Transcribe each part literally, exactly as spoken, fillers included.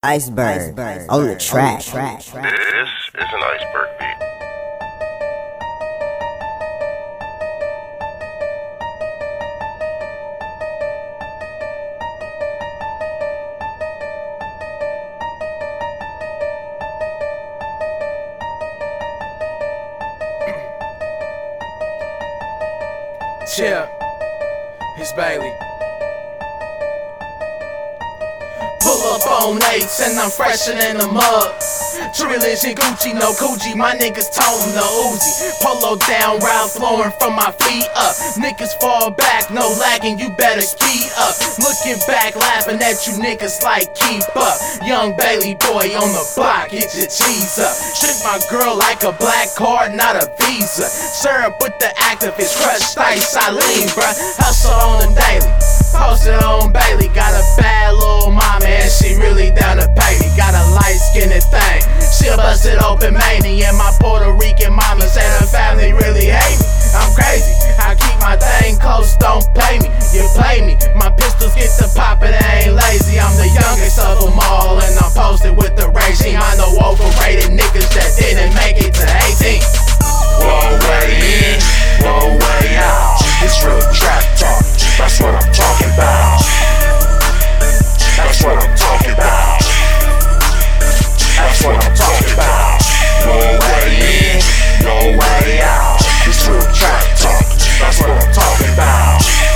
Iceberg, Iceberg on the track. This is an Iceberg beat. Chill, it's Bailey. Pull up on eights and I'm fresher than the mug. True religion, Gucci, no Gucci. My niggas tone the Uzi. Polo down, round flowing from my feet up. Niggas fall back, no lagging, you better keep up. Looking back, laughing at you niggas like keep up. Young Bailey boy on the block, get your cheese up. Treat my girl like a black card, not a visa. Syrup with the activist, crushed ice, I lean, bruh. Hustle on the daily, posted on Bailey. Got a bad little mama and she really down to pay me. Got a light-skinned thing, she'll bust it open mania. And my Puerto Rican mama said her family really hate me. I'm crazy, I keep my thing close, don't pay me. You play me, my pistols get to poppin', I ain't lazy. I'm the youngest of them all and I'm posted with the regime. I know overrated niggas that didn't make it to eighteen. One way in, one way out. It's real trap talk, that's what I'm talking about. That's what I'm talking about. That's what I'm talking about. No way in, no way out. It's real trap talk, that's what I'm talking about.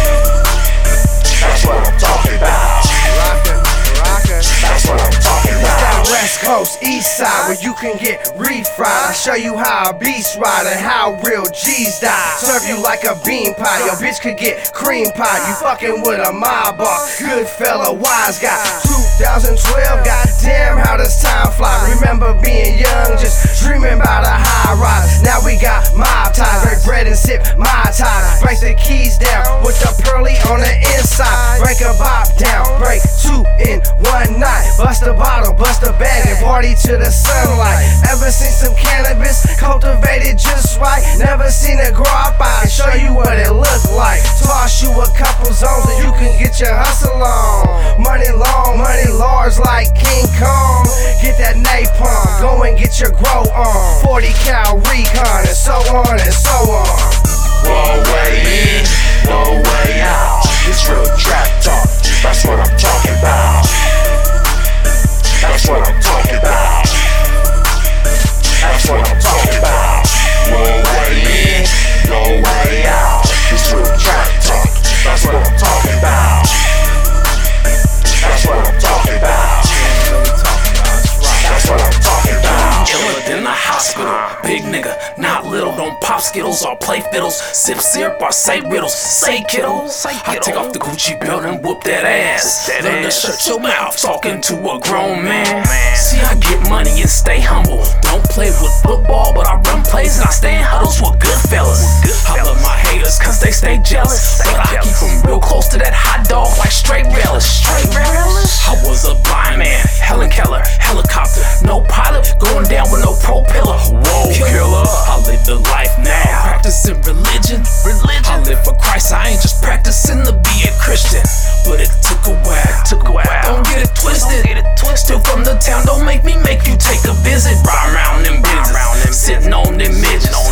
That's what I'm talking about. That's what I'm talking about. West Coast, East Side, where you can get refried. I show you how a beast ride and how real G's die. Serve you like a bean pie, your bitch could get cream pie. You fucking with a mob boss, good fella, wise guy. twenty twelve, goddamn how does time fly. Remember being young, just dreaming about a high rise. Now we got mob ties, break bread and sip my ties. Break the keys down with the pearly on the inside. Break a bop down, break two in one night. Bust a bottle, bust a bag and party to the sunlight. Ever seen some cannabis cultivated just right? Never seen it grow up, I'll show you what it look like. Toss you a couple zones and you can get your hustle on. Money long, money large like King Kong. Get that napalm, go and get your grow on. Forty cal recon and so on and so on. One way in, one way out. It's real trap talk, that's what I'm talking about. That's what I'm talking about. That's what I'm talking about. One way in, no way out. It's real trap talk, that's what I'm talking about. That's what I'm talking about. That's what I'm talking about. Killer in the hospital, big nigga, not little. Don't pop skittles or play fiddles, sip syrup or say riddles. Say kiddo, I take off the Gucci belt and whoop that ass. Learn to shut your mouth, talking to a grown man. See, I get money and stay humble. Don't play with football, but I run plays and I stay in huddles with good fellas. I love my haters cause they stay jealous, but I keep them real close to that hot dog like straight relish. Straight relish. I was a blind man, Helen Keller, helicopter, no pilot, going down with no propeller. Whoa, killer, I live the life now, practicing religion. Religion. I live for Christ, I ain't just practicing to be a Christian. But it took a while, took a while. Don't get it twisted, get it twisted. Still from the town, don't make me make you take a visit. Ride around them bitches, sitting on them midgets.